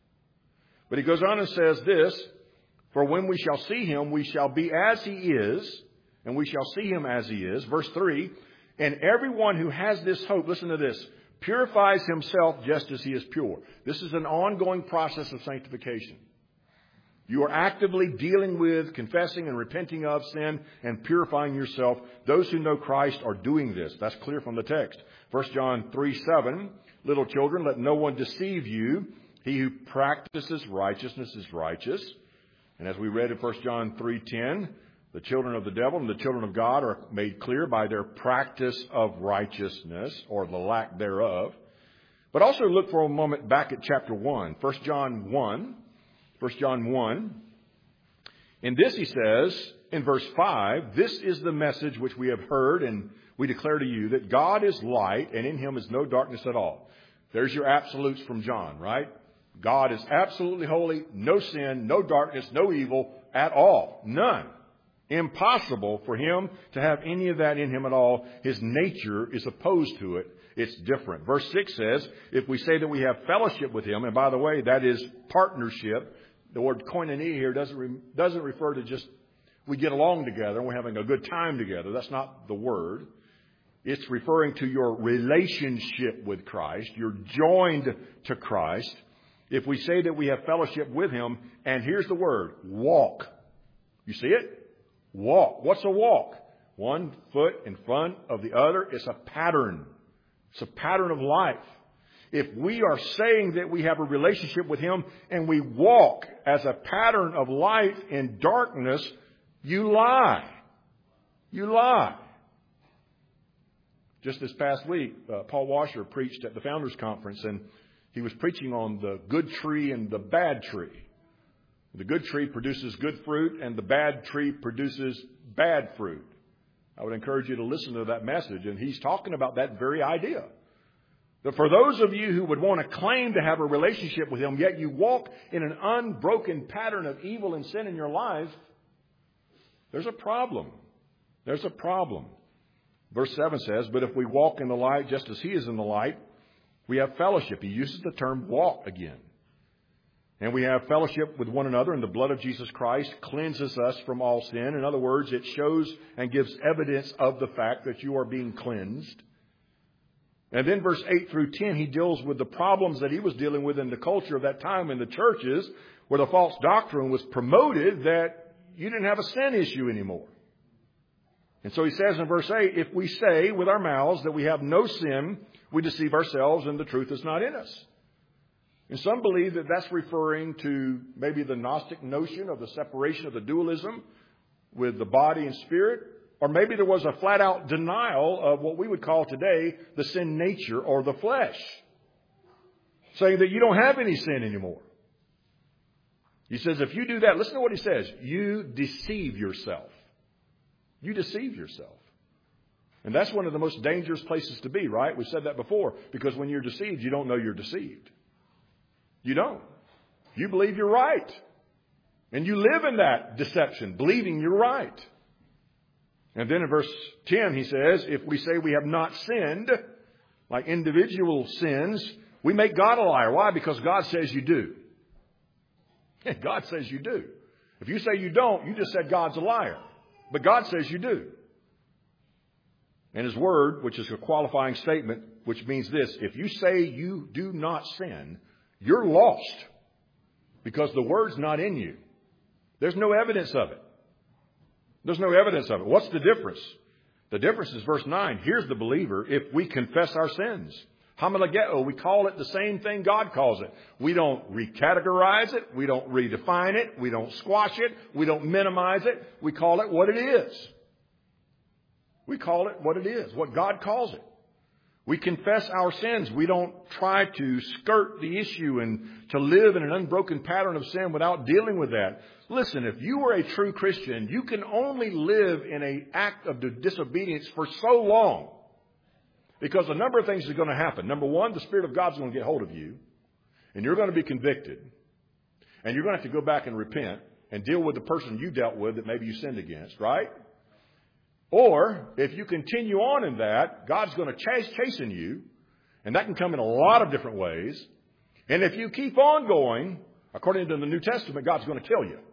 But he goes on and says this, "For when we shall see him, we shall be as he is, and we shall see him as he is." Verse three, "And everyone who has this hope," listen to this, "purifies himself just as he is pure." This is an ongoing process of sanctification. You are actively dealing with, confessing and repenting of sin and purifying yourself. Those who know Christ are doing this. That's clear from the text. First John three seven, "Little children, let no one deceive you. He who practices righteousness is righteous." And as we read in First John three ten, the children of the devil and the children of God are made clear by their practice of righteousness, or the lack thereof. But also look for a moment back at chapter one, First John one. First John one. In this he says, in verse five, "This is the message which we have heard, and we declare to you that God is light, and in him is no darkness at all." There's your absolutes from John, right? God is absolutely holy, no sin, no darkness, no evil at all. None. Impossible for him to have any of that in him at all. His nature is opposed to it. It's different. Verse six says, "If we say that we have fellowship with him," and by the way, that is partnership. The word koinonia here doesn't re- doesn't refer to just we get along together and we're having a good time together. That's not the word. It's referring to your relationship with Christ. You're joined to Christ. If we say that we have fellowship with him, and here's the word, walk. You see it? Walk. What's a walk? One foot in front of the other. It's a pattern. It's a pattern of life. If we are saying that we have a relationship with Him and we walk as a pattern of life in darkness, you lie. You lie. Just this past week, uh, Paul Washer preached at the Founders Conference, and he was preaching on the good tree and the bad tree. The good tree produces good fruit, and the bad tree produces bad fruit. I would encourage you to listen to that message, and he's talking about that very idea. That for those of you who would want to claim to have a relationship with Him, yet you walk in an unbroken pattern of evil and sin in your life, there's a problem. There's a problem. Verse seven says, but if we walk in the light just as He is in the light, we have fellowship. He uses the term walk again. And we have fellowship with one another, and the blood of Jesus Christ cleanses us from all sin. In other words, it shows and gives evidence of the fact that you are being cleansed. And then verse eight through ten, he deals with the problems that he was dealing with in the culture of that time in the churches, where the false doctrine was promoted that you didn't have a sin issue anymore. And so he says in verse eight, if we say with our mouths that we have no sin, we deceive ourselves and the truth is not in us. And some believe that that's referring to maybe the Gnostic notion of the separation of the dualism with the body and spirit. Or maybe there was a flat-out denial of what we would call today the sin nature or the flesh. Saying that you don't have any sin anymore. He says if you do that, listen to what he says. You deceive yourself. You deceive yourself. And that's one of the most dangerous places to be, right? We said that before. Because when you're deceived, you don't know you're deceived. You don't. You believe you're right. And you live in that deception, believing you're right. And then in verse ten, he says, if we say we have not sinned, like individual sins, we make God a liar. Why? Because God says you do. God says you do. If you say you don't, you just said God's a liar. But God says you do. And His Word, which is a qualifying statement, which means this. If you say you do not sin, you're lost. Because the Word's not in you. There's no evidence of it. There's no evidence of it. What's the difference? The difference is verse nine. Here's the believer if we confess our sins. Homologeo, we call it the same thing God calls it. We don't recategorize it. We don't redefine it. We don't squash it. We don't minimize it. We call it what it is. We call it what it is, what God calls it. We confess our sins. We don't try to skirt the issue and to live in an unbroken pattern of sin without dealing with that. Listen, if you are a true Christian, you can only live in an act of disobedience for so long. Because a number of things are going to happen. Number one, the Spirit of God's going to get hold of you. And you're going to be convicted. And you're going to have to go back and repent and deal with the person you dealt with that maybe you sinned against, right? Or, if you continue on in that, God's going to chase, chasten you. And that can come in a lot of different ways. And if you keep on going, according to the New Testament, God's going to kill you.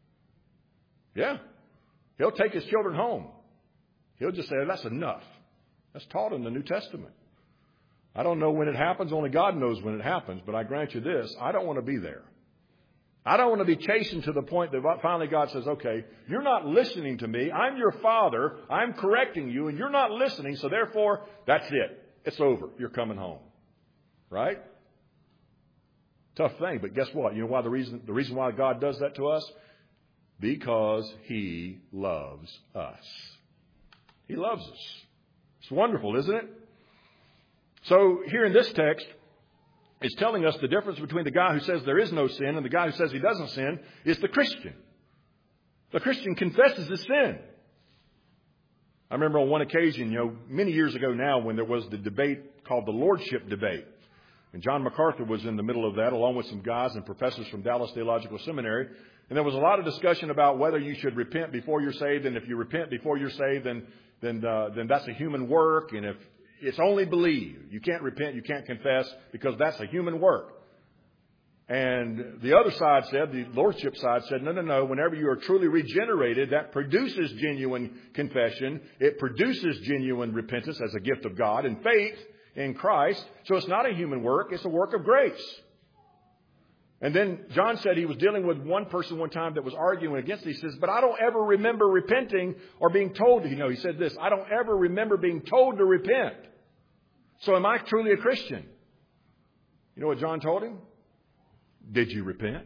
Yeah. He'll take His children home. He'll just say, that's enough. That's taught in the New Testament. I don't know when it happens. Only God knows when it happens. But I grant you this, I don't want to be there. I don't want to be chastened to the point that finally God says, okay, you're not listening to me. I'm your Father. I'm correcting you, and you're not listening. So therefore, that's it. It's over. You're coming home. Right? Tough thing. But guess what? You know why the reason, the reason why God does that to us? Because He loves us. He loves us. It's wonderful, isn't it? So here in this text, it's telling us the difference between the guy who says there is no sin and the guy who says he doesn't sin is the Christian. The Christian confesses his sin. I remember on one occasion, you know, many years ago now when there was the debate called the Lordship debate. And John MacArthur was in the middle of that along with some guys and professors from Dallas Theological Seminary. And there was a lot of discussion about whether you should repent before you're saved. And if you repent before you're saved, then then uh, then that's a human work. And if it's only believe, you can't repent, you can't confess, because that's a human work. And the other side said, the Lordship side said, no, no, no. Whenever you are truly regenerated, that produces genuine confession. It produces genuine repentance as a gift of God and faith in Christ. So it's not a human work. It's a work of grace. And then John said he was dealing with one person one time that was arguing against it. He says, but I don't ever remember repenting or being told to. You know, he said this, I don't ever remember being told to repent. So am I truly a Christian? You know what John told him? Did you repent?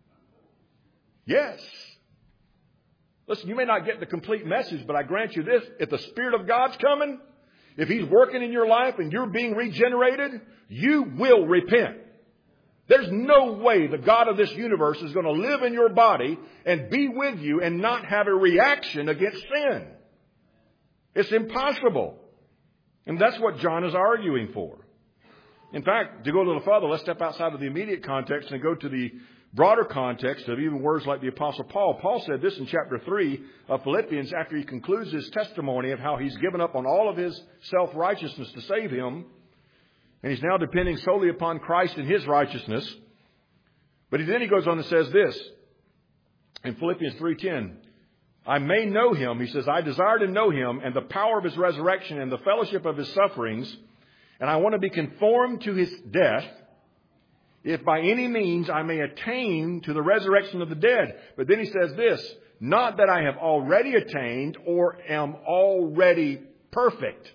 Yes. Listen, you may not get the complete message, but I grant you this. If the Spirit of God's coming, if He's working in your life and you're being regenerated, you will repent. There's no way the God of this universe is going to live in your body and be with you and not have a reaction against sin. It's impossible. And that's what John is arguing for. In fact, to go a little further, let's step outside of the immediate context and go to the broader context of even words like the Apostle Paul. Paul said this in chapter three of Philippians after he concludes his testimony of how he's given up on all of his self-righteousness to save him. And he's now depending solely upon Christ and His righteousness. But then he goes on and says this in Philippians three ten. I may know Him, he says, I desire to know Him and the power of His resurrection and the fellowship of His sufferings. And I want to be conformed to His death, if by any means I may attain to the resurrection of the dead. But then he says this, not that I have already attained or am already perfect.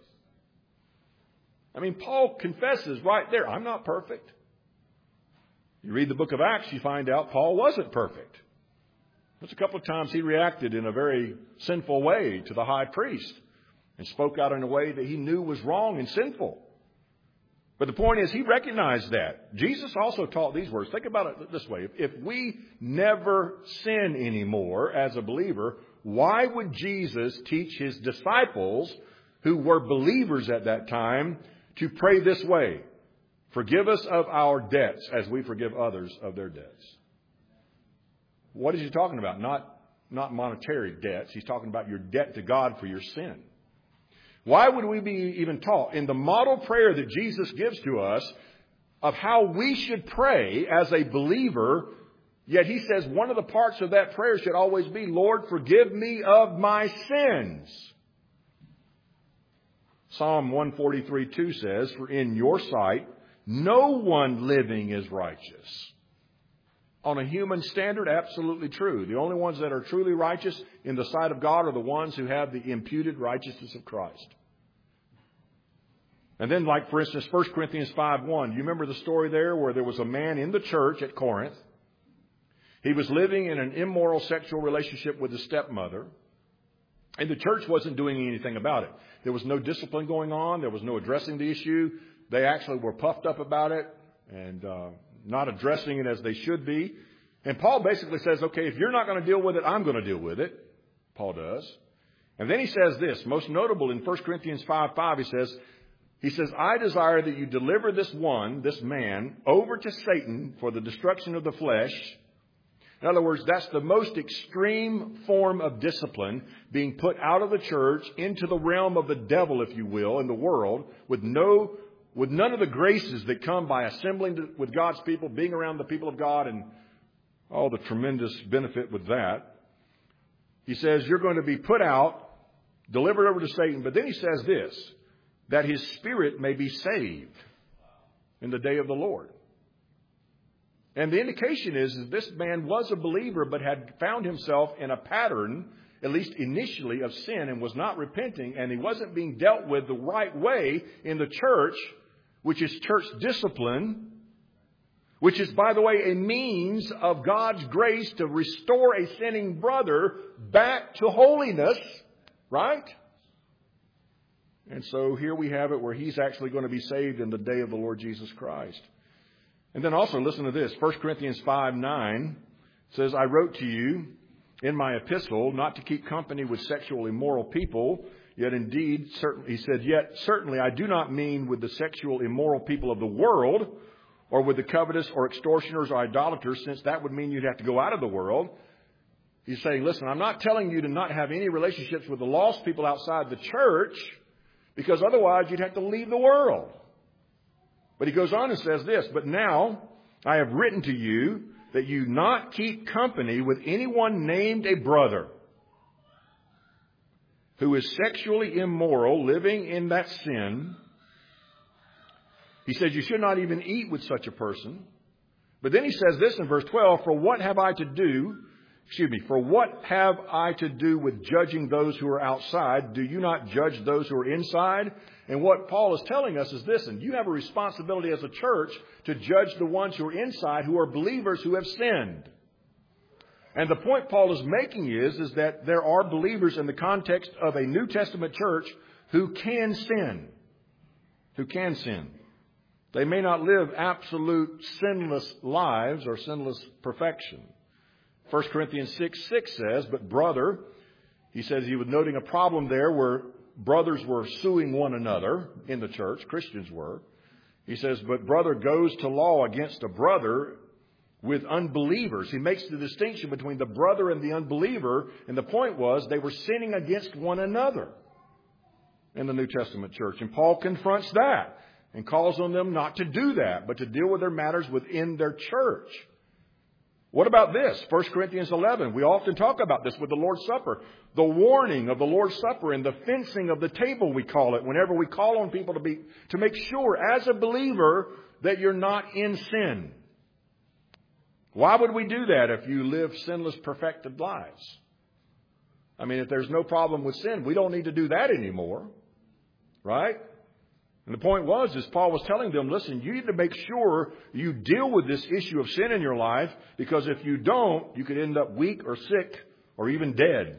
I mean, Paul confesses right there, I'm not perfect. You read the book of Acts, you find out Paul wasn't perfect. There's a couple of times he reacted in a very sinful way to the high priest and spoke out in a way that he knew was wrong and sinful. But the point is, he recognized that. Jesus also taught these words. Think about it this way. If we never sin anymore as a believer, why would Jesus teach His disciples, who were believers at that time, to pray this way? Forgive us of our debts as we forgive others of their debts. What is he talking about? Not, not monetary debts. He's talking about your debt to God for your sin. Why would we be even taught in the model prayer that Jesus gives to us of how we should pray as a believer, yet He says one of the parts of that prayer should always be, Lord, forgive me of my sins. Psalm one forty-three two says, for in your sight, no one living is righteous. On a human standard, absolutely true. The only ones that are truly righteous in the sight of God are the ones who have the imputed righteousness of Christ. And then, like, for instance, First Corinthians five one. You remember the story there where there was a man in the church at Corinth. He was living in an immoral sexual relationship with his stepmother. And the church wasn't doing anything about it. There was no discipline going on. There was no addressing the issue. They actually were puffed up about it and uh, not addressing it as they should be. And Paul basically says, okay, if you're not going to deal with it, I'm going to deal with it. Paul does. And then he says this, most notable in First Corinthians five five, he says, he says, I desire that you deliver this one, this man, over to Satan for the destruction of the flesh. In other words, that's the most extreme form of discipline, being put out of the church into the realm of the devil, if you will, in the world, with no, with none of the graces that come by assembling to, with God's people, being around the people of God, and all the tremendous benefit with that. He says, you're going to be put out, delivered over to Satan. But then he says this, that his spirit may be saved in the day of the Lord. And the indication is that this man was a believer, but had found himself in a pattern, at least initially, of sin and was not repenting. And he wasn't being dealt with the right way in the church, which is church discipline, which is, by the way, a means of God's grace to restore a sinning brother back to holiness, right? And so here we have it where he's actually going to be saved in the day of the Lord Jesus Christ. And then also listen to this. First Corinthians five nine says, I wrote to you in my epistle not to keep company with sexually immoral people. Yet indeed, certain, he said, yet certainly I do not mean with the sexual immoral people of the world, or with the covetous or extortioners or idolaters, since that would mean you'd have to go out of the world. He's saying, listen, I'm not telling you to not have any relationships with the lost people outside the church, because otherwise you'd have to leave the world. But he goes on and says this, but now I have written to you that you not keep company with anyone named a brother who is sexually immoral, living in that sin. He says you should not even eat with such a person. But then he says this in verse twelve, for what have I to do excuse me, for what have I to do with judging those who are outside? Do you not judge those who are inside? And what Paul is telling us is this, and you have a responsibility as a church to judge the ones who are inside, who are believers who have sinned. And the point Paul is making is, is that there are believers in the context of a New Testament church who can sin. Who can sin. They may not live absolute sinless lives or sinless perfection. First Corinthians six six says, but brother, he says he was noting a problem there where brothers were suing one another in the church. Christians were. He says, but brother goes to law against a brother with unbelievers. He makes the distinction between the brother and the unbeliever. And the point was they were sinning against one another in the New Testament church. And Paul confronts that and calls on them not to do that, but to deal with their matters within their church. What about this? First Corinthians eleven. We often talk about this with the Lord's Supper. The warning of the Lord's Supper and the fencing of the table, we call it, whenever we call on people to be, to make sure as a believer that you're not in sin. Why would we do that if you live sinless, perfected lives? I mean, if there's no problem with sin, we don't need to do that anymore. Right? And the point was, as Paul was telling them, listen, you need to make sure you deal with this issue of sin in your life, because if you don't, you could end up weak or sick or even dead,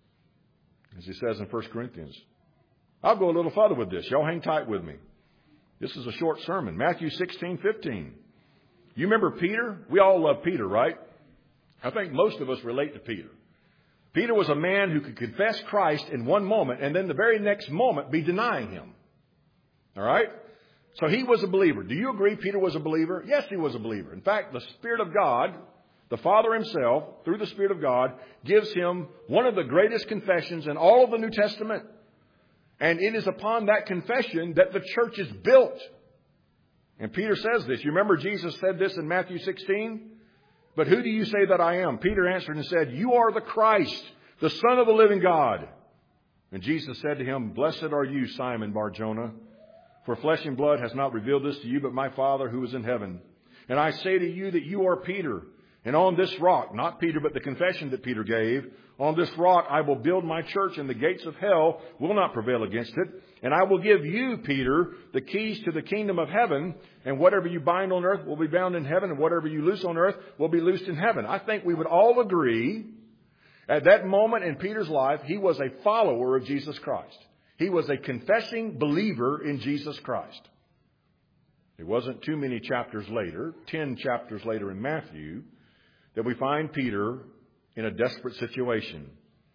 as he says in First Corinthians. I'll go a little further with this. Y'all hang tight with me. This is a short sermon. Matthew sixteen fifteen. You remember Peter? We all love Peter, right? I think most of us relate to Peter. Peter was a man who could confess Christ in one moment and then the very next moment be denying him. All right? So he was a believer. Do you agree Peter was a believer? Yes, he was a believer. In fact, the Spirit of God, the Father himself, through the Spirit of God, gives him one of the greatest confessions in all of the New Testament. And it is upon that confession that the church is built. And Peter says this. You remember Jesus said this in Matthew sixteen? But who do you say that I am? Peter answered and said, you are the Christ, the Son of the living God. And Jesus said to him, blessed are you, Simon Bar-Jonah, for flesh and blood has not revealed this to you, but my Father who is in heaven. And I say to you that you are Peter, and on this rock, not Peter, but the confession that Peter gave, on this rock I will build my church, and the gates of hell will not prevail against it. And I will give you, Peter, the keys to the kingdom of heaven, and whatever you bind on earth will be bound in heaven, and whatever you loose on earth will be loosed in heaven. I think we would all agree at that moment in Peter's life, he was a follower of Jesus Christ. He was a confessing believer in Jesus Christ. It wasn't too many chapters later, ten chapters later in Matthew, that we find Peter in a desperate situation.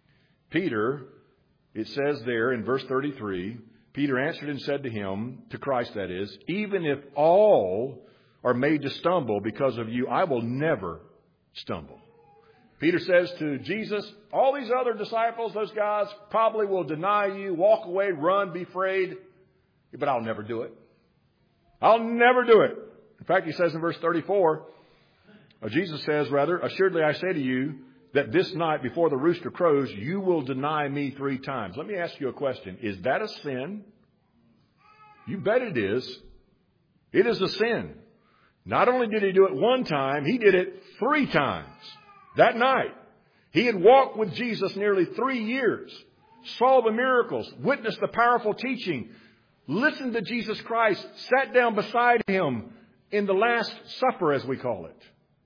Peter, it says there in verse thirty-three, Peter answered and said to him, to Christ that is, even if all are made to stumble because of you, I will never stumble. Peter says to Jesus, all these other disciples, those guys probably will deny you, walk away, run, be afraid, but I'll never do it. I'll never do it. In fact, he says in verse thirty-four, or Jesus says rather, assuredly I say to you that this night before the rooster crows, you will deny me three times. Let me ask you a question. Is that a sin? You bet it is. It is a sin. Not only did he do it one time, he did it three times. That night, he had walked with Jesus nearly three years, saw the miracles, witnessed the powerful teaching, listened to Jesus Christ, sat down beside him in the Last Supper, as we call it.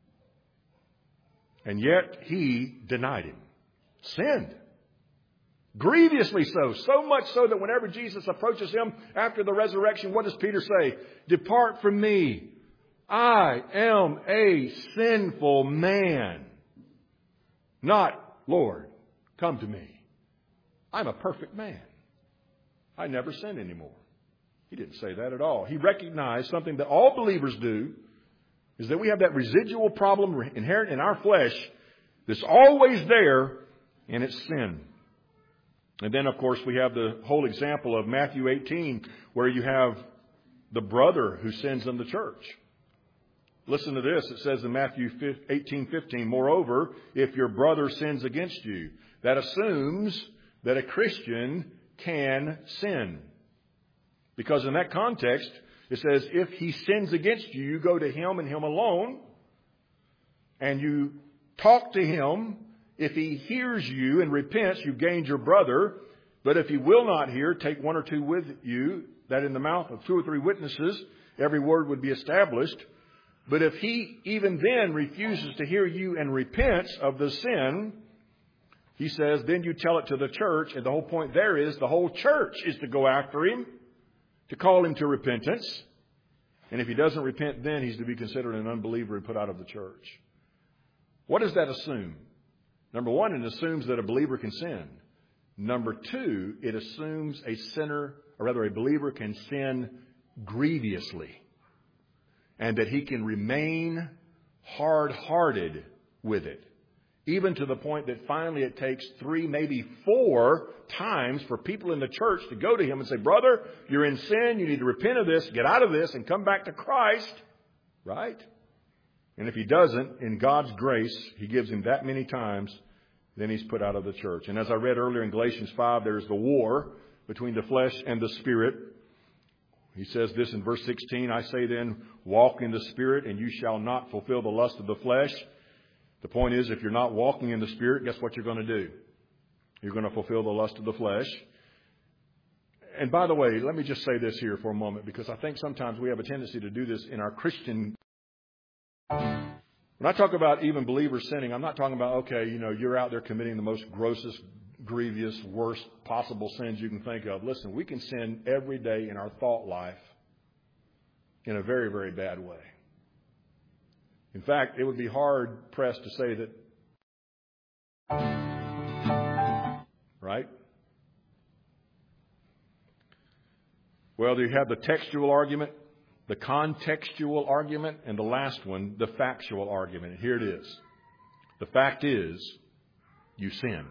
And yet he denied him, sinned, grievously so, so much so that whenever Jesus approaches him after the resurrection, what does Peter say? Depart from me. I am a sinful man. Not, Lord, come to me. I'm a perfect man. I never sin anymore. He didn't say that at all. He recognized something that all believers do, is that we have that residual problem inherent in our flesh that's always there, and it's sin. And then, of course, we have the whole example of Matthew eighteen, where you have the brother who sins in the church. Listen to this. It says in Matthew eighteen fifteen, moreover, if your brother sins against you, that assumes that a Christian can sin. Because in that context, it says if he sins against you, you go to him and him alone, and you talk to him If he hears you and repents, you've gained your brother. But if he will not hear, take one or two with you, that in the mouth of two or three witnesses every word would be established. But if he even then refuses to hear you and repents of the sin, he says, then you tell it to the church. And the whole point there is the whole church is to go after him, to call him to repentance. And if he doesn't repent, then he's to be considered an unbeliever and put out of the church. What does that assume? Number one, it assumes that a believer can sin. Number two, it assumes a sinner, or rather a believer, can sin grievously. And that he can remain hard-hearted with it. Even to the point that finally it takes three, maybe four times for people in the church to go to him and say, brother, you're in sin. You need to repent of this, get out of this, and come back to Christ. Right? And if he doesn't, in God's grace, he gives him that many times, then he's put out of the church. And as I read earlier in Galatians five, there's the war between the flesh and the spirit. He says this in verse sixteen, I say then, walk in the Spirit, and you shall not fulfill the lust of the flesh. The point is, if you're not walking in the Spirit, guess what you're going to do? You're going to fulfill the lust of the flesh. And by the way, let me just say this here for a moment, because I think sometimes we have a tendency to do this in our Christian. When I talk about even believers sinning, I'm not talking about, okay, you know, you're out there committing the most grossest, grievous, worst possible sins you can think of. Listen, we can sin every day in our thought life in a very, very bad way. In fact, it would be hard pressed to say that. Right? Well, you have the textual argument, the contextual argument, and the last one, the factual argument. And here it is. The fact is, you sin.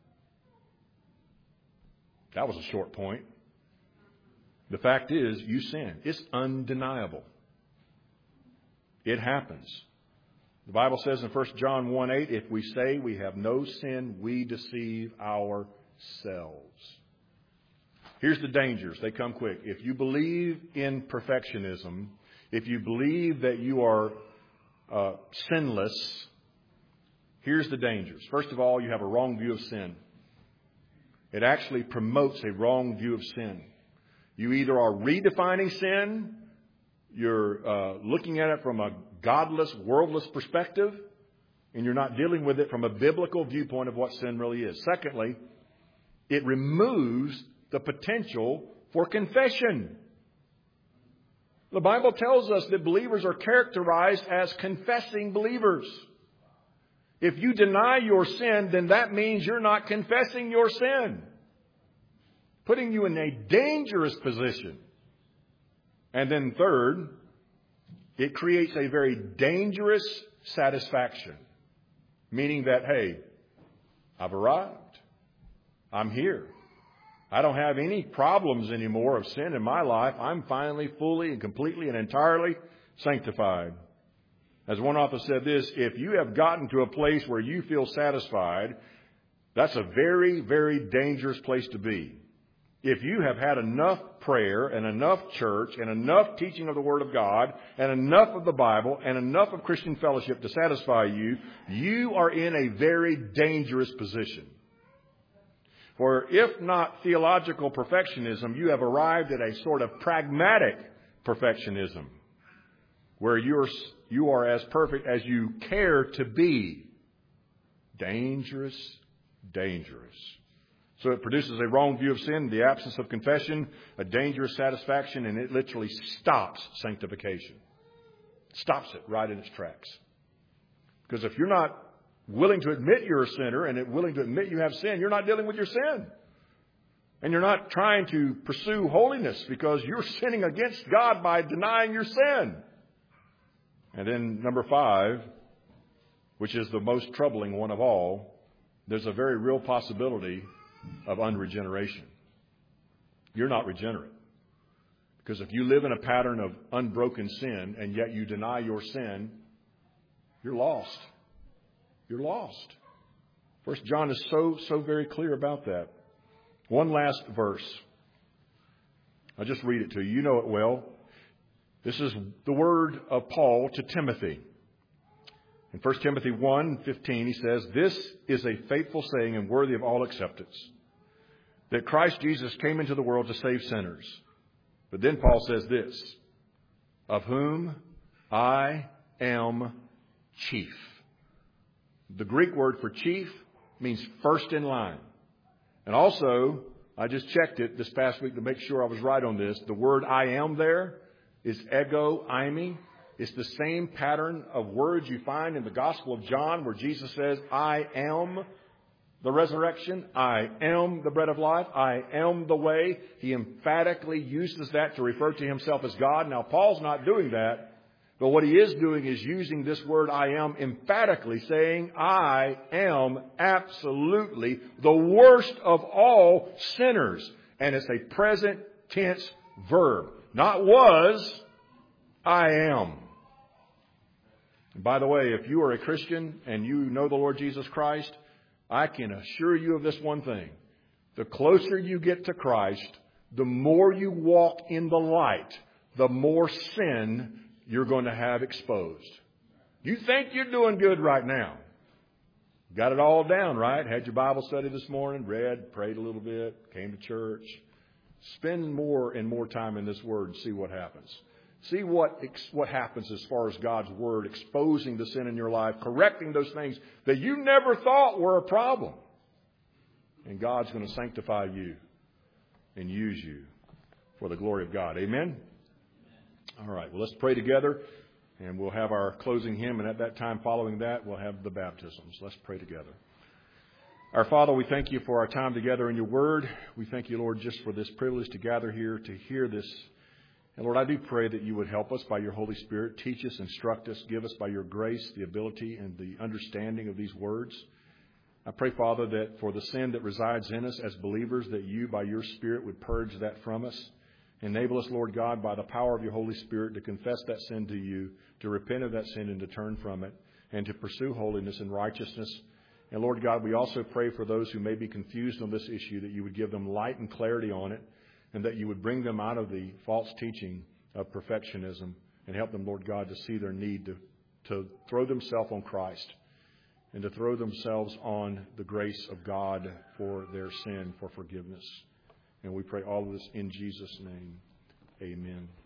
That was a short point. The fact is, you sin. It's undeniable. It happens. The Bible says in First John one eight, if we say we have no sin, we deceive ourselves. Here's the dangers. They come quick. If you believe in perfectionism, if you believe that you are uh, sinless, here's the dangers. First of all, you have a wrong view of sin. It actually promotes a wrong view of sin. You either are redefining sin, you're uh, looking at it from a godless, worldless perspective, and you're not dealing with it from a biblical viewpoint of what sin really is. Secondly, it removes the potential for confession. The Bible tells us that believers are characterized as confessing believers. If you deny your sin, then that means you're not confessing your sin, putting you in a dangerous position. And then third, it creates a very dangerous satisfaction, meaning that, hey, I've arrived. I'm here. I don't have any problems anymore of sin in my life. I'm finally, fully, and completely and entirely sanctified. As one author said this, if you have gotten to a place where you feel satisfied, that's a very, very dangerous place to be. If you have had enough prayer and enough church and enough teaching of the Word of God and enough of the Bible and enough of Christian fellowship to satisfy you, you are in a very dangerous position. For if not theological perfectionism, you have arrived at a sort of pragmatic perfectionism, where you're, you are as perfect as you care to be. Dangerous, dangerous. So it produces a wrong view of sin, the absence of confession, a dangerous satisfaction, and it literally stops sanctification. Stops it right in its tracks. Because if you're not willing to admit you're a sinner and willing to admit you have sin, you're not dealing with your sin. And you're not trying to pursue holiness because you're sinning against God by denying your sin. And then number five, which is the most troubling one of all, there's a very real possibility of unregeneration. You're not regenerate. Because if you live in a pattern of unbroken sin and yet you deny your sin, you're lost. You're lost. First John is so, so very clear about that. One last verse. I'll just read it to you. You know it well. This is the word of Paul to Timothy. In First Timothy one fifteen, he says, "This is a faithful saying and worthy of all acceptance, that Christ Jesus came into the world to save sinners." But then Paul says this, "of whom I am chief." The Greek word for chief means first in line. And also, I just checked it this past week to make sure I was right on this. The word "I am" there is ego eimi. It's the same pattern of words you find in the Gospel of John where Jesus says, "I am the resurrection. I am the bread of life. I am the way." He emphatically uses that to refer to himself as God. Now, Paul's not doing that. But what he is doing is using this word "I am" emphatically, saying, I am absolutely the worst of all sinners. And it's a present tense verb. Not was, I am. And by the way, if you are a Christian and you know the Lord Jesus Christ, I can assure you of this one thing. The closer you get to Christ, the more you walk in the light, the more sin you're going to have exposed. You think you're doing good right now. Got it all down, right? Had your Bible study this morning, read, prayed a little bit, came to church. Spend more and more time in this Word and see what happens. See what what happens as far as God's Word exposing the sin in your life, correcting those things that you never thought were a problem. And God's going to sanctify you and use you for the glory of God. Amen? All right, well, let's pray together, and we'll have our closing hymn, and at that time following that, we'll have the baptisms. Let's pray together. Our Father, we thank you for our time together in your word. We thank you, Lord, just for this privilege to gather here to hear this. And Lord, I do pray that you would help us by your Holy Spirit. Teach us, instruct us, give us by your grace the ability and the understanding of these words. I pray, Father, that for the sin that resides in us as believers, that you, by your Spirit, would purge that from us. Enable us, Lord God, by the power of your Holy Spirit to confess that sin to you, to repent of that sin and to turn from it, and to pursue holiness and righteousness. And Lord God, we also pray for those who may be confused on this issue, that you would give them light and clarity on it, and that you would bring them out of the false teaching of perfectionism and help them, Lord God, to see their need to, to throw themselves on Christ and to throw themselves on the grace of God for their sin, for forgiveness. And we pray all of this in Jesus' name. Amen.